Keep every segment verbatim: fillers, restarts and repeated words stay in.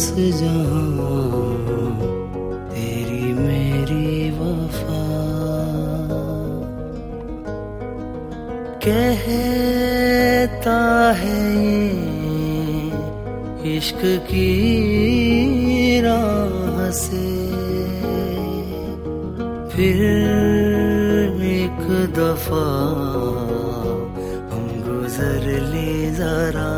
बस जहां तेरी मेरी वफा। कहता है ये इश्क की राह से, फिर एक दफा हम गुजर ले जरा।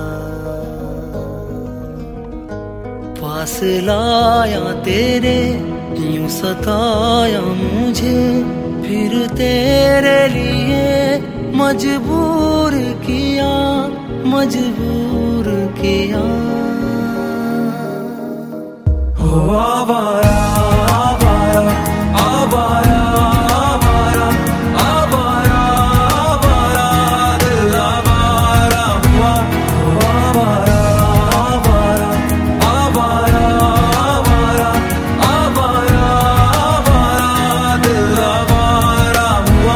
पास लाया तेरे यूं सताया मुझे, फिर तेरे लिए मजबूर किया, मजबूर किया। हो आवारा आवारा आवारा आवारा आवारा आवारा दिल आवारा हुआ। हो आवारा आवारा आवारा आवारा आवारा आवारा दिल आवारा हुआ।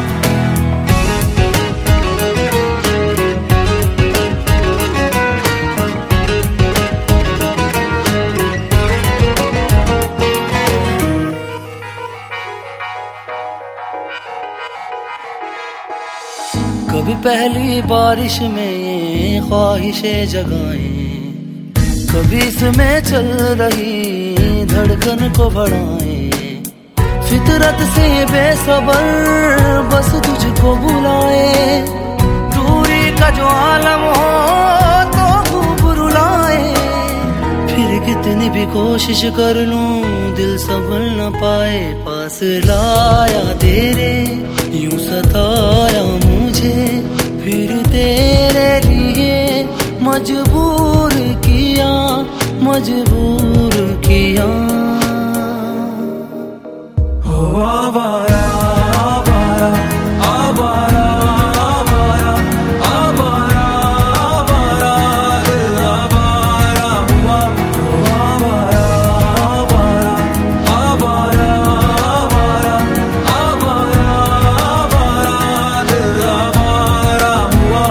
कभी पहली बारिश में ये ख्वाहिशें जगाएं, कभी इसमें चल रही धड़कन को बढ़ाएं। फितरत से बेसबर बस तुझको बुलाए, दूरी का जो आलम हो तो खूब रुलाए। फिर कितनी भी कोशिश कर लूं दिल संभल न पाए। पास लाया तेरे यूं सताया मुझे, फिर तेरे लिए मजबूर किया, मजबूर किया। हो आवारा आवारा आवारा आवारा आवारा आवारा दिल आवारा हुआ। हो आवारा आवारा आवारा आवारा आवारा आवारा दिल आवारा हुआ।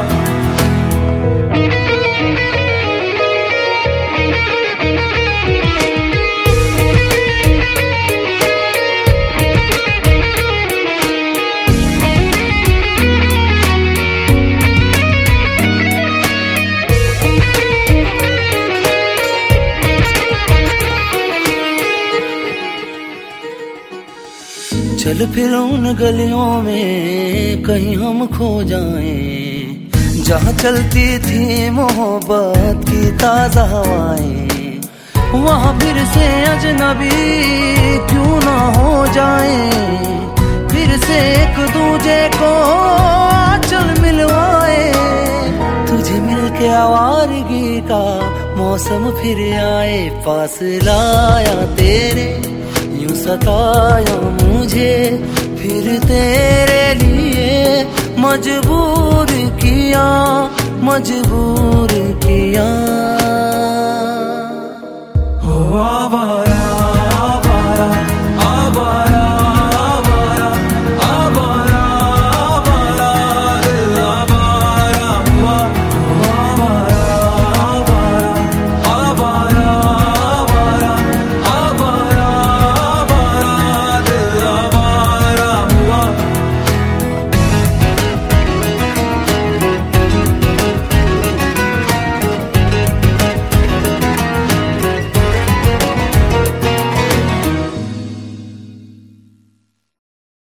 चल फिर उन गलियों में कहीं हम खो जाएं, जहाँ चलती थी मोहब्बत की ताजा हवाएं। वहाँ फिर से अजनबी क्यों ना हो जाएं, फिर से एक दूजे को चल मिलवाए। तुझे मिलके आवारगी का मौसम फिर आए। पास लाया तेरे यूं सताया मुझे, फिर तेरे लिए मजबूर किया, मजबूर किया। हो आवारा